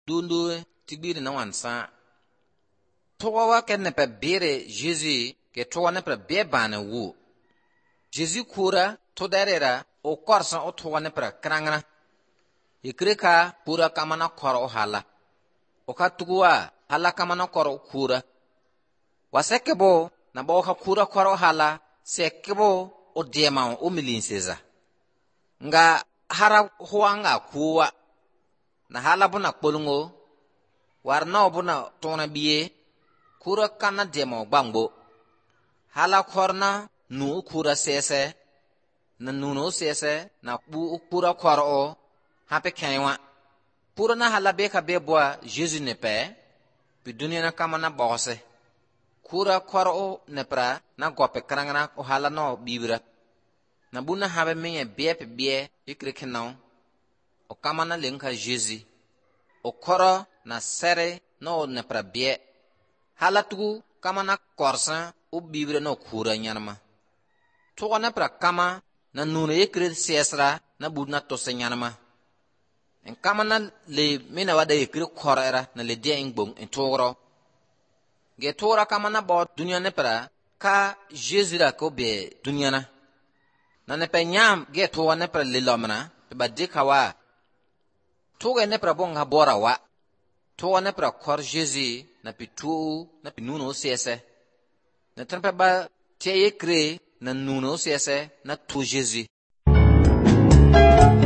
dundu tigbiri na wansa towa ke ne pe bere Jésus ke towa ne pe be bana wu Jésus kura to derera o korsa o towa ne pe krangna ikrika pura kamana kor o hala o ka tuwa hala kamana kor o kura wasekebo na bo ka kura kor o hala sekebo o dema o milinseza nga hara huanga kuwa na hala buna kpolungo warna buna tona biye kura kana demo gbangbo hala korna nu kura sese na nuno sese na bu kura koro hape kenwa pura na hala beka beboa Jésus ne pe bi dunia na kama na bose kura koro ne pra na gope krangana o hala no bibra na buna habe menye bie ikrekenau o kama na lenka Jésus o koro na sere no ne pra bie hala tugu kama na korsa o bibra no kura nyanama to na pra kama na nuna ikre sesra na budna to senyanama en kama na le mina wada ikre korera na le dia ingbong en toro ge tora kama na bo dunia ne pra ka Jésus ra ko be dunia na ne pe nyam ge to ne pra le lomna pe badika wa to ge ne pra bonga bora wa to ne pra kor Jésus na pitu na pinuno sese na tempe ba tie ikre na nuno sese na tu Jésus